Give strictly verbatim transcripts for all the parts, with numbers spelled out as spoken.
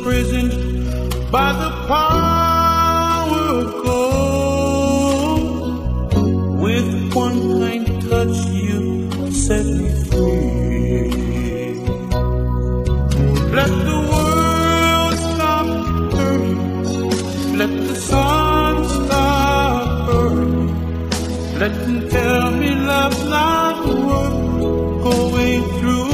imprisoned by the power of gold. With one kind touch you set me free. Let the world stop turning, let the sun stop burning. Let them tell me love's not worth going through.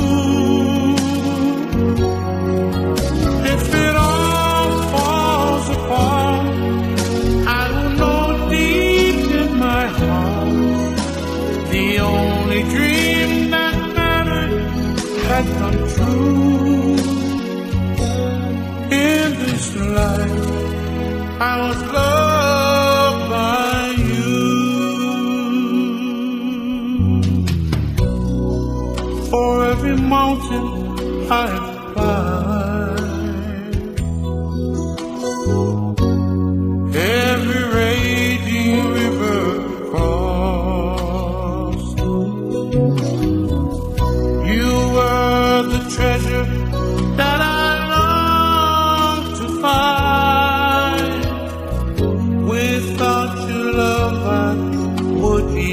If it all falls apart, I will know deep in my heart the only dream that mattered had come true. In this life, I was loved by you. For every mountain I have climbed, every raging river crossed, you were the treasure that I longed to find. Without your love I would be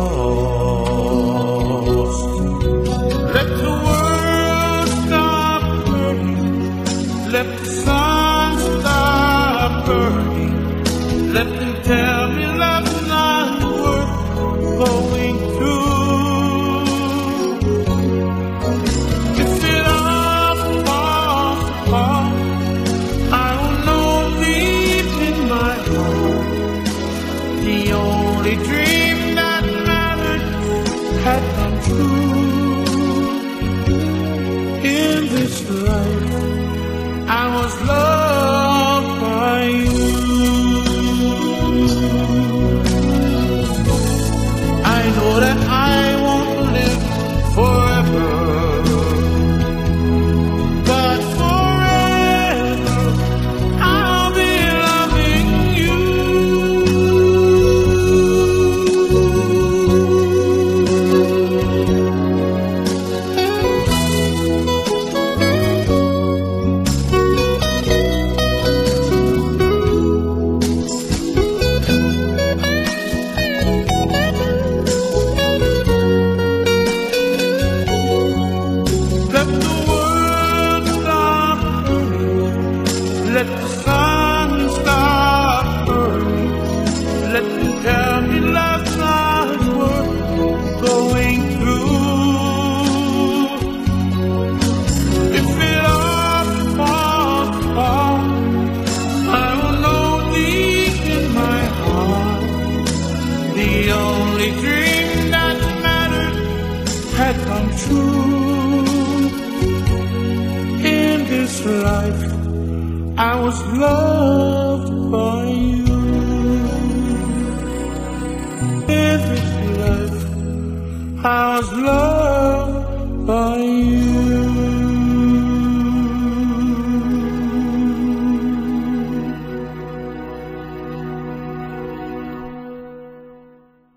lost. Let the world stop burning, let the sun stop burning. Let them tell me love's not worth going through. If it all falls apart, I will know deep in my heart the only dream that mattered had come true. In this life, I was loved by you. I know that I won't live forever, but forever I'll be loving you. Let the world stop burning, let the sun stop burning. Let them tell me love's not worth going through. If it all falls apart, I will know deep in my heart the only dream that mattered had come true. In this life, I was loved by you. In this life, I was loved by you.